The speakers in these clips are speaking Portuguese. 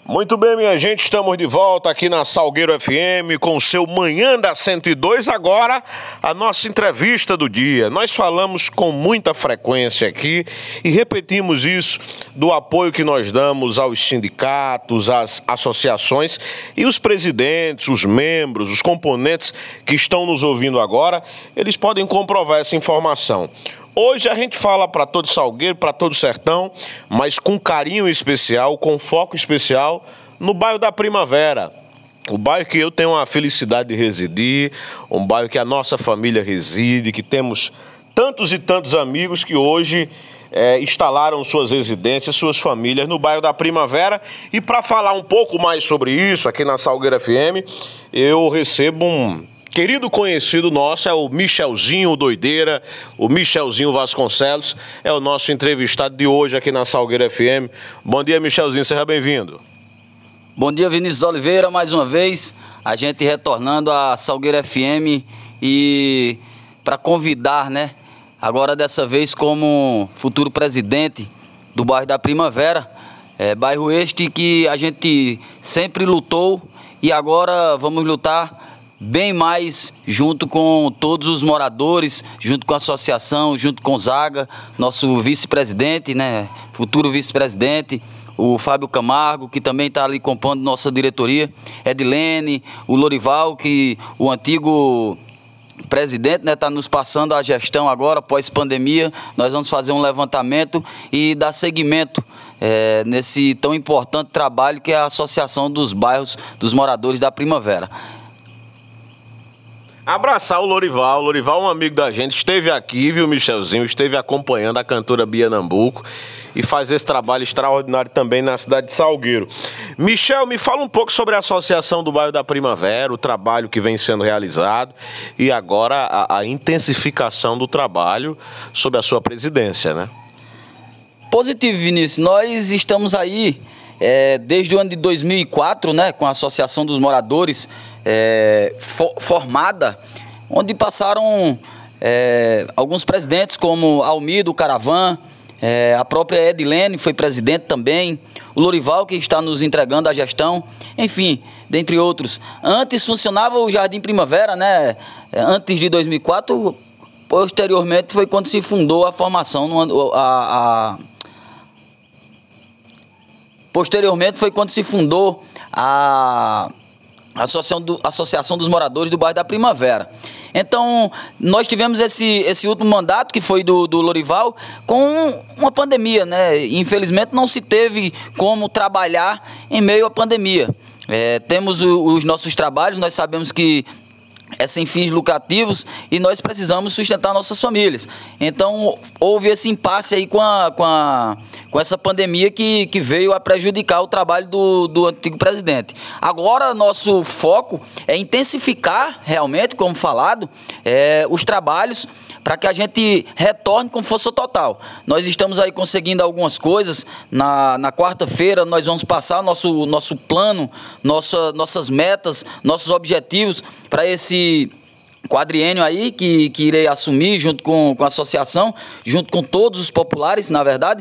Muito bem, minha gente, estamos de volta aqui na Salgueiro FM com o seu Manhã da 102. Agora, a nossa entrevista do dia. Nós falamos com muita frequência aqui e repetimos isso do apoio que nós damos aos sindicatos, às associações e os presidentes, os membros, os componentes que estão nos ouvindo agora, eles podem comprovar essa informação. Hoje a gente fala para todo Salgueiro, para todo Sertão, mas com carinho especial, com foco especial no bairro da Primavera. O bairro que eu tenho a felicidade de residir, um bairro que a nossa família reside, que temos tantos e tantos amigos que hoje instalaram suas residências, suas famílias no bairro da Primavera. E para falar um pouco mais sobre isso aqui na Salgueiro FM, eu recebo um querido conhecido nosso, é o Michelzinho Doideira, o Michelzinho Vasconcelos, é o nosso entrevistado de hoje aqui na Salgueiro FM. Bom dia, Michelzinho, seja bem-vindo. Bom dia, Vinícius Oliveira, mais uma vez, a gente retornando à Salgueiro FM e para convidar, né, agora dessa vez como futuro presidente do bairro da Primavera, bairro este que a gente sempre lutou e agora vamos lutar bem mais junto com todos os moradores, junto com a associação, junto com o Zaga, nosso vice-presidente, né, futuro vice-presidente, o Fábio Camargo, que também está ali compondo nossa diretoria, Edilene, o Lorival, que o antigo presidente, né, está nos passando a gestão agora, pós-pandemia. Nós vamos fazer um levantamento e dar seguimento nesse tão importante trabalho que é a Associação dos Bairros dos Moradores da Primavera. Abraçar o Lorival. O Lorival é um amigo da gente, esteve aqui, viu, Michelzinho? Esteve acompanhando a cantora Bia Nambuco e faz esse trabalho extraordinário também na cidade de Salgueiro. Michel, me fala um pouco sobre a Associação do Bairro da Primavera, o trabalho que vem sendo realizado e agora a intensificação do trabalho sob a sua presidência, né? Positivo, Vinícius. Nós estamos aí desde o ano de 2004, né, com a Associação dos Moradores formada, onde passaram alguns presidentes como Almido Caravan, a própria Edilene foi presidente também, o Lorival, que está nos entregando a gestão, enfim, dentre outros. Antes funcionava o Jardim Primavera, né, antes de 2004, posteriormente foi quando se fundou a formação, posteriormente foi quando se fundou a Associação dos Moradores do Bairro da Primavera. Então, nós tivemos esse último mandato, que foi do Lorival, com uma pandemia, né? Infelizmente, não se teve como trabalhar em meio à pandemia. Temos os nossos trabalhos, nós sabemos que é sem fins lucrativos e nós precisamos sustentar nossas famílias. Então, houve esse impasse aí com essa pandemia que veio a prejudicar o trabalho do antigo presidente. Agora, nosso foco é intensificar realmente, como falado, os trabalhos para que a gente retorne com força total. Nós estamos aí conseguindo algumas coisas. Na quarta-feira nós vamos passar nosso plano, nossas metas, nossos objetivos para esse quadriênio aí que irei assumir junto com a associação, junto com todos os populares, na verdade,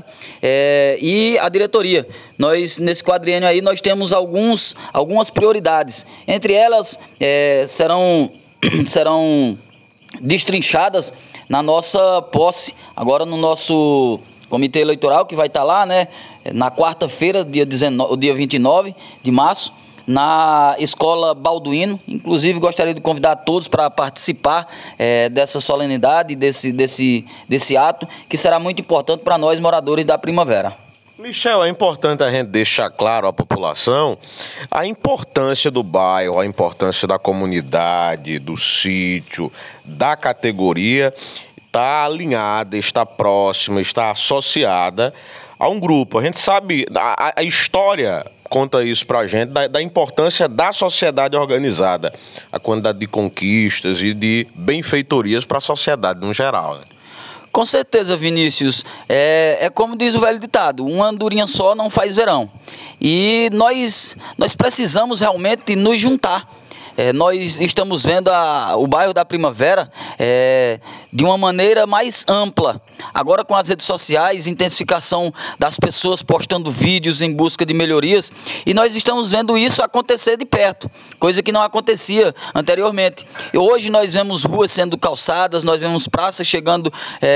e a diretoria. Nesse quadriênio aí nós temos algumas prioridades. Entre elas serão destrinchadas na nossa posse, agora no nosso comitê eleitoral, que vai estar lá, né, na quarta-feira, dia 29 de março, na Escola Balduino. Inclusive, gostaria de convidar todos para participar dessa solenidade, desse ato, que será muito importante para nós, moradores da Primavera. Michel, é importante a gente deixar claro à população a importância do bairro, a importância da comunidade, do sítio, da categoria, está alinhada, está próxima, está associada a um grupo. A gente sabe, a história conta isso pra gente, da importância da sociedade organizada, a quantidade de conquistas e de benfeitorias para a sociedade no geral, né? Com certeza, Vinícius. É como diz o velho ditado, uma andorinha só não faz verão. E nós precisamos realmente nos juntar. Nós estamos vendo o bairro da Primavera de uma maneira mais ampla. agora com as redes sociais, intensificação das pessoas postando vídeos em busca de melhorias, e nós estamos vendo isso acontecer de perto, coisa que não acontecia anteriormente. E hoje nós vemos ruas sendo calçadas, nós vemos praças chegando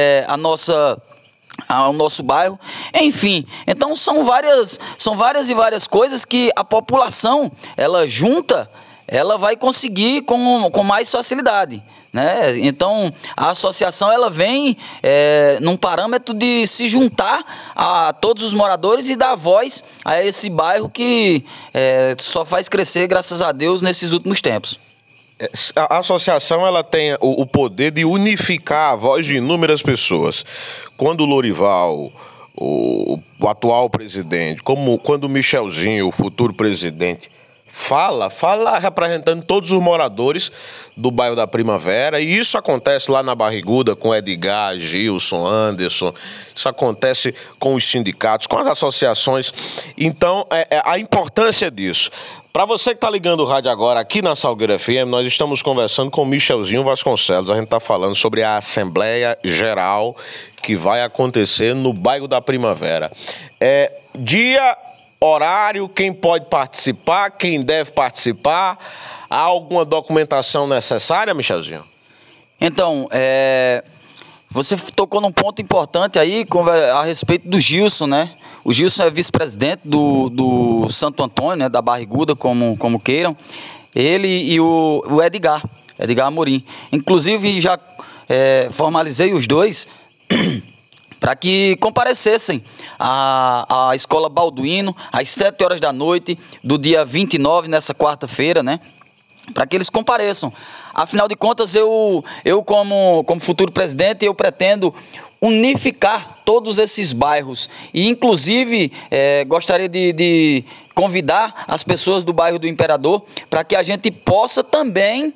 ao nosso bairro, enfim. Então são várias e várias coisas que a população, ela junta, ela vai conseguir com mais facilidade, né? Então a associação, ela vem num parâmetro de se juntar a todos os moradores e dar voz a esse bairro que só faz crescer, graças a Deus, nesses últimos tempos. A associação, ela tem o poder de unificar a voz de inúmeras pessoas. Quando o Lorival, o atual presidente, quando o Michelzinho, o futuro presidente, fala representando todos os moradores do bairro da Primavera, e isso acontece lá na Barriguda com Edgar, Gilson, Anderson, isso acontece com os sindicatos, com as associações. Então, a importância disso. Para você que está ligando o rádio agora aqui na Salgueiro FM, nós estamos conversando com o Michelzinho Vasconcelos. A gente está falando sobre a Assembleia Geral que vai acontecer no bairro da Primavera. Dia, horário, quem pode participar, quem deve participar. Há alguma documentação necessária, Michelzinho? Então, você tocou num ponto importante aí a respeito do Gilson, né? O Gilson é vice-presidente do Santo Antônio, né, da Barriguda, como queiram. Ele e o Edgar Amorim. Inclusive, já formalizei os dois para que comparecessem à Escola Balduino às 7 horas da noite do dia 29, nessa quarta-feira, né? Para que eles compareçam. Afinal de contas, eu como futuro presidente, eu pretendo unificar todos esses bairros. E, inclusive, gostaria de convidar as pessoas do bairro do Imperador para que a gente possa também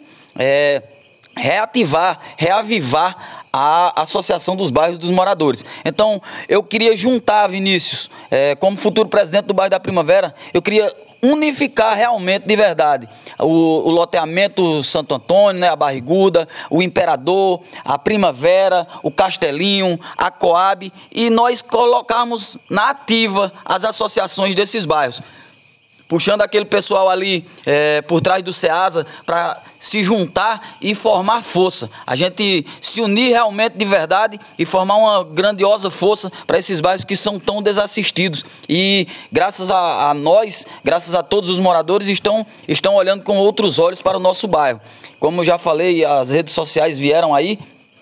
reavivar a Associação dos Bairros dos Moradores. Então, eu queria juntar, Vinícius, como futuro presidente do bairro da Primavera, eu queria unificar realmente, de verdade, o loteamento Santo Antônio, né, a Barriguda, o Imperador, a Primavera, o Castelinho, a Coab, e nós colocarmos na ativa as associações desses bairros, puxando aquele pessoal ali por trás do SEASA para se juntar e formar força. A gente se unir realmente de verdade e formar uma grandiosa força para esses bairros que são tão desassistidos. E graças a nós, graças a todos os moradores, estão olhando com outros olhos para o nosso bairro. Como já falei, as redes sociais vieram aí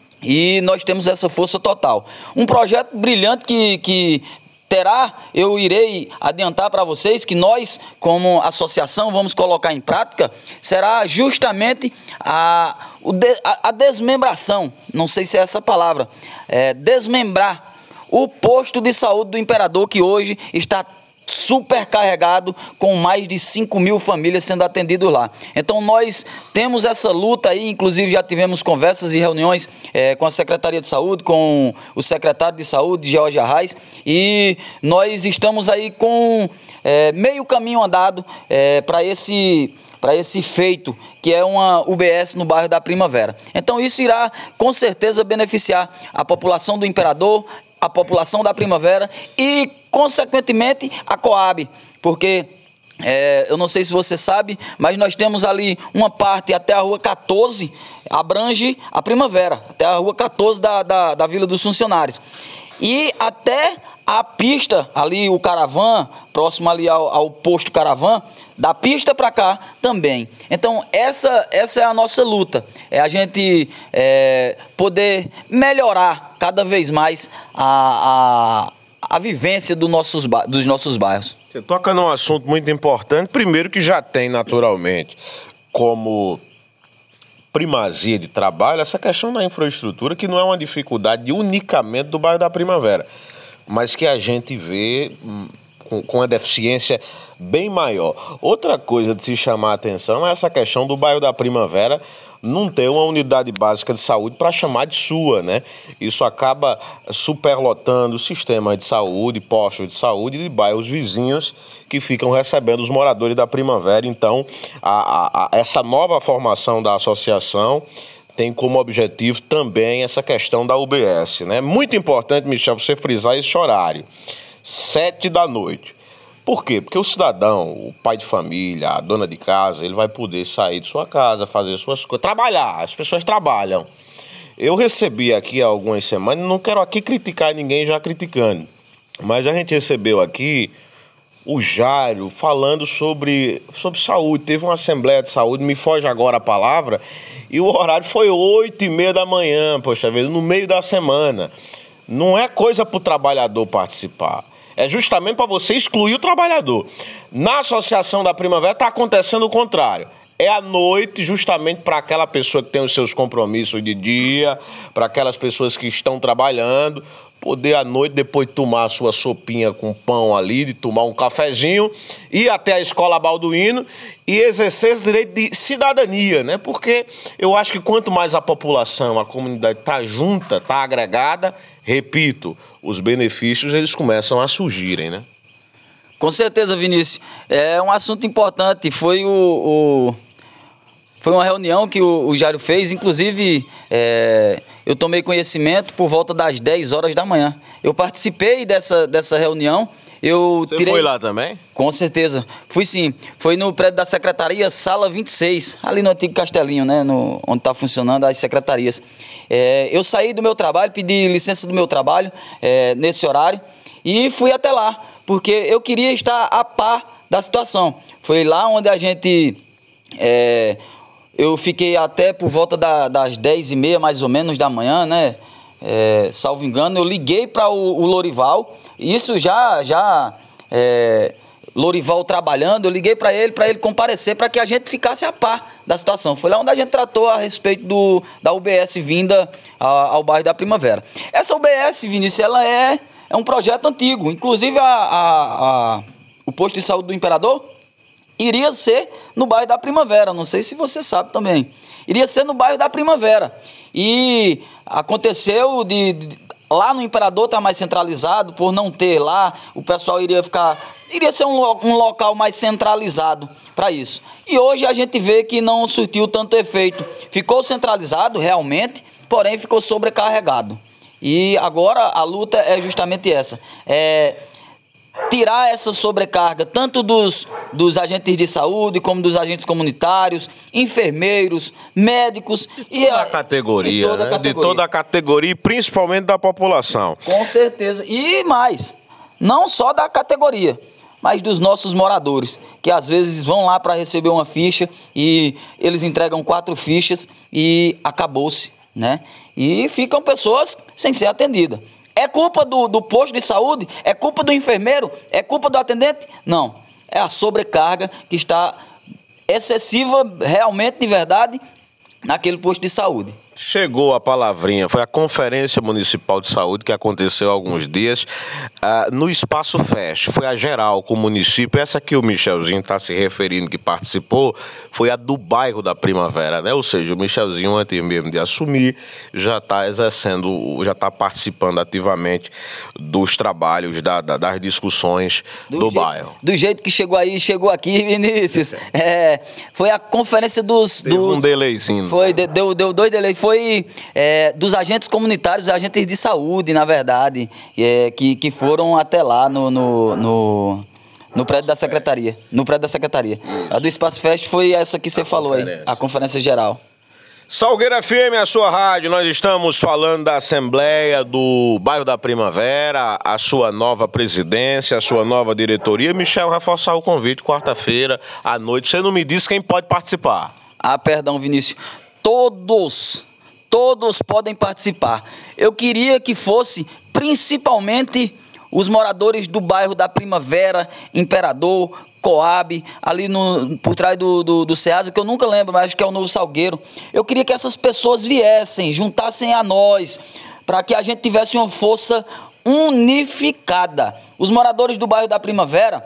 e nós temos essa força total. Um projeto brilhante que eu irei adiantar para vocês que nós, como associação, vamos colocar em prática, será justamente a desmembração, não sei se é essa palavra, desmembrar o posto de saúde do Imperador, que hoje está supercarregado, com mais de 5.000 famílias sendo atendidas lá. Então nós temos essa luta aí, inclusive já tivemos conversas e reuniões com a Secretaria de Saúde, com o secretário de Saúde, George Arraes, e nós estamos aí com meio caminho andado para esse feito, que é uma UBS no bairro da Primavera. Então isso irá com certeza beneficiar a população do Imperador, a população da Primavera e, consequentemente, a Coab, porque eu não sei se você sabe, mas nós temos ali uma parte até a rua 14, abrange a Primavera, até a rua 14 da Vila dos Funcionários. E até a pista, ali o Caravan, próximo ali ao posto Caravan, da pista para cá também. Então essa é a nossa luta, é a gente poder melhorar cada vez mais a vivência dos nossos bairros. Você toca num assunto muito importante, primeiro que já tem naturalmente como primazia de trabalho essa questão da infraestrutura, que não é uma dificuldade unicamente do bairro da Primavera, mas que a gente vê com uma deficiência bem maior. Outra coisa de se chamar a atenção é essa questão do bairro da Primavera não ter uma unidade básica de saúde para chamar de sua, né? Isso acaba superlotando o sistema de saúde, postos de saúde de bairros vizinhos que ficam recebendo os moradores da Primavera. Então, essa nova formação da associação tem como objetivo também essa questão da UBS, né? Muito importante, Michel, você frisar esse horário, 7 da noite. Por quê? Porque o cidadão, o pai de família, a dona de casa, ele vai poder sair de sua casa, fazer suas coisas, trabalhar, as pessoas trabalham. Eu recebi aqui há algumas semanas, não quero aqui criticar ninguém já criticando, mas a gente recebeu aqui o Jairo falando sobre saúde. Teve uma assembleia de saúde, me foge agora a palavra, e o horário foi 8h30 da manhã, poxa vida, no meio da semana. Não é coisa para o trabalhador participar. É justamente para você excluir o trabalhador. Na Associação da Primavera está acontecendo o contrário. É à noite, justamente para aquela pessoa que tem os seus compromissos de dia, para aquelas pessoas que estão trabalhando, poder à noite depois tomar a sua sopinha com pão ali, de tomar um cafezinho, ir até a Escola Balduino e exercer esse direito de cidadania, né? Porque eu acho que quanto mais a população, a comunidade está junta, está agregada, repito, os benefícios eles começam a surgirem, né? Com certeza, Vinícius. É um assunto importante. Foi uma reunião que o Jairo fez, inclusive eu tomei conhecimento por volta das 10 horas da manhã. Eu participei dessa reunião. Você foi lá também? Com certeza. Fui sim. Foi no prédio da secretaria, sala 26, ali no antigo Castelinho, né? Onde está funcionando as secretarias. Eu saí do meu trabalho, pedi licença do meu trabalho nesse horário e fui até lá, porque eu queria estar a par da situação. Foi lá onde a gente... eu fiquei até por volta das 10h30, mais ou menos, da manhã, né? Salvo engano, eu liguei para o Lorival, isso já Lorival trabalhando, eu liguei para ele comparecer, para que a gente ficasse a par da situação. Foi lá onde a gente tratou a respeito da UBS vinda ao bairro da Primavera. Essa UBS, Vinícius, ela é um projeto antigo, inclusive o posto de saúde do Imperador iria ser no bairro da Primavera, não sei se você sabe também. Iria ser no bairro da Primavera. E aconteceu lá no Imperador tá mais centralizado, por não ter lá, o pessoal iria ser um local mais centralizado para isso. E hoje a gente vê que não surtiu tanto efeito. Ficou centralizado realmente, porém ficou sobrecarregado. E agora a luta é justamente essa. Tirar essa sobrecarga tanto dos agentes de saúde como dos agentes comunitários, enfermeiros, médicos de toda a categoria, de toda a categoria e principalmente da população. Com certeza. E mais, não só da categoria, mas dos nossos moradores, que às vezes vão lá para receber uma ficha e eles entregam 4 fichas e acabou-se, né? E ficam pessoas sem ser atendidas. É culpa do posto de saúde? É culpa do enfermeiro? É culpa do atendente? Não. É a sobrecarga que está excessiva, realmente, de verdade, naquele posto de saúde. Chegou a palavrinha, foi a Conferência Municipal de Saúde que aconteceu há alguns dias no Espaço FEST, foi a geral com o município, essa que o Michelzinho está se referindo que participou, foi a do bairro da Primavera, né? Ou seja, o Michelzinho antes mesmo de assumir já está exercendo, já está participando ativamente dos trabalhos, das discussões do bairro. Do jeito que chegou aí, chegou aqui, Vinícius, foi a conferência Teve um delayzinho. Deu 2 delays, foi dos agentes comunitários, agentes de saúde, na verdade, que foram até lá no prédio da secretaria. No prédio da secretaria. A do Espaço Fest foi essa que você falou aí, a conferência geral. Salgueiro FM, a sua rádio, nós estamos falando da Assembleia do bairro da Primavera, a sua nova presidência, a sua nova diretoria. Michel, reforçar o convite, quarta-feira à noite. Você não me disse quem pode participar. Perdão, Vinícius. Todos podem participar. Eu queria que fosse principalmente os moradores do bairro da Primavera, Imperador, Coab, ali por trás do Ceasa, que eu nunca lembro, mas acho que é o Novo Salgueiro. Eu queria que essas pessoas viessem, juntassem a nós, para que a gente tivesse uma força unificada. Os moradores do bairro da Primavera,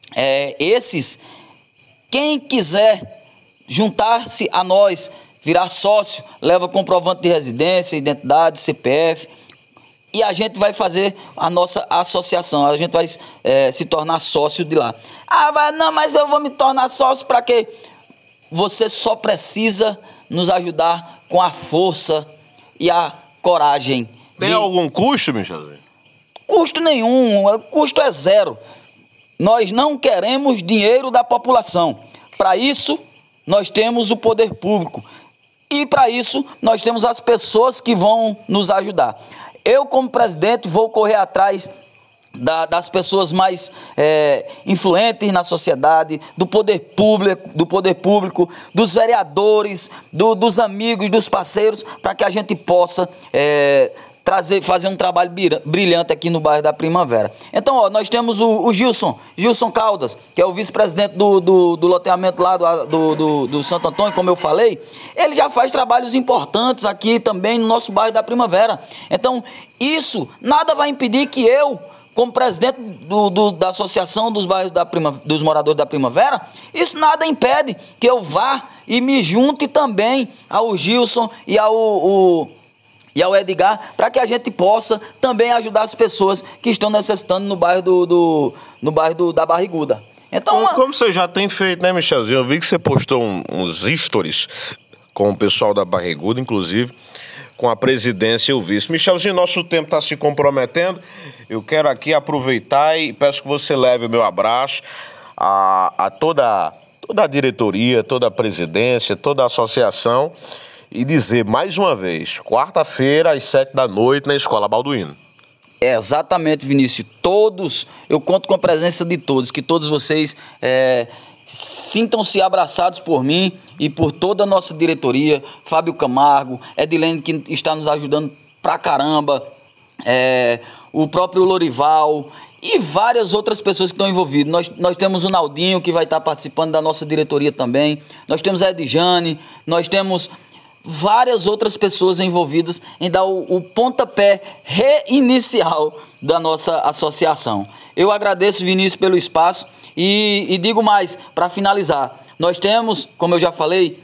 quem quiser juntar-se a nós, virar sócio, leva comprovante de residência, identidade, CPF, e a gente vai fazer a nossa associação, a gente vai se tornar sócio de lá. Não, mas eu vou me tornar sócio para quê? você só precisa nos ajudar com a força e a coragem. Tem algum custo, Michelzinho? Custo nenhum, custo é zero. Nós não queremos dinheiro da população. Para isso, nós temos o poder público. E para isso, nós temos as pessoas que vão nos ajudar. Eu, como presidente, vou correr atrás das pessoas mais influentes na sociedade, do poder público, dos vereadores, dos amigos, dos parceiros, para que a gente possa fazer um trabalho brilhante aqui no bairro da Primavera. Então, ó, nós temos o Gilson Caldas, que é o vice-presidente do loteamento lá do Santo Antônio, como eu falei. Ele já faz trabalhos importantes aqui também no nosso bairro da Primavera. Então, isso nada vai impedir que eu, como presidente da Associação dos Bairros dos Moradores da Primavera, isso nada impede que eu vá e me junte também ao Gilson e ao Edgar, para que a gente possa também ajudar as pessoas que estão necessitando no bairro da Barriguda. Então, como você já tem feito, né, Michelzinho? Eu vi que você postou uns stories com o pessoal da Barriguda, inclusive com a presidência e o vice. Michelzinho, nosso tempo está se comprometendo. Eu quero aqui aproveitar e peço que você leve o meu abraço a toda a diretoria, toda a presidência, toda a associação, e dizer mais uma vez, quarta-feira às 7 da noite na Escola Balduino. Exatamente, Vinícius. Eu conto com a presença de todos, que todos vocês sintam-se abraçados por mim e por toda a nossa diretoria, Fábio Camargo, Edilene, que está nos ajudando pra caramba, o próprio Lorival e várias outras pessoas que estão envolvidas. Nós temos o Naldinho, que vai estar participando da nossa diretoria também, nós temos a Edjane, nós temos várias outras pessoas envolvidas em dar o pontapé reinicial da nossa associação. Eu agradeço, Vinícius, pelo espaço e digo mais, para finalizar, nós temos, como eu já falei,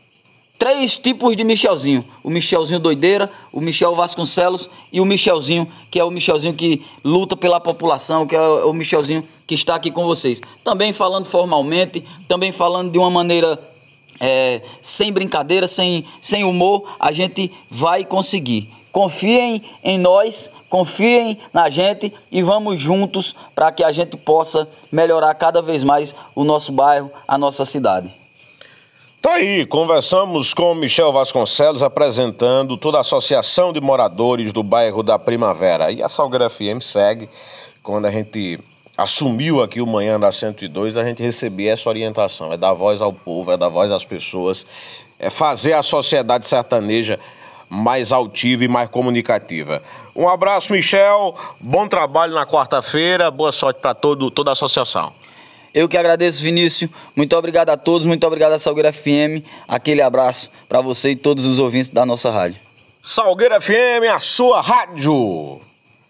3 tipos de Michelzinho: o Michelzinho doideira, o Michel Vasconcelos e o Michelzinho, que é o Michelzinho que luta pela população, que é o Michelzinho que está aqui com vocês. Também falando formalmente, também falando de uma maneira sem brincadeira, sem humor, a gente vai conseguir. Confiem em nós, confiem na gente e vamos juntos para que a gente possa melhorar cada vez mais o nosso bairro, a nossa cidade. Tá aí, conversamos com o Michel Vasconcelos, apresentando toda a Associação de Moradores do Bairro da Primavera. E a Salgueiro FM segue. Quando a gente assumiu aqui o Manhã da 102, a gente recebia essa orientação: é dar voz ao povo, é dar voz às pessoas, é fazer a sociedade sertaneja mais altiva e mais comunicativa. Um abraço, Michel, bom trabalho na quarta-feira, boa sorte para toda a associação. Eu que agradeço, Vinícius, muito obrigado a todos, muito obrigado a Salgueiro FM, aquele abraço para você e todos os ouvintes da nossa rádio. Salgueiro FM, a sua rádio.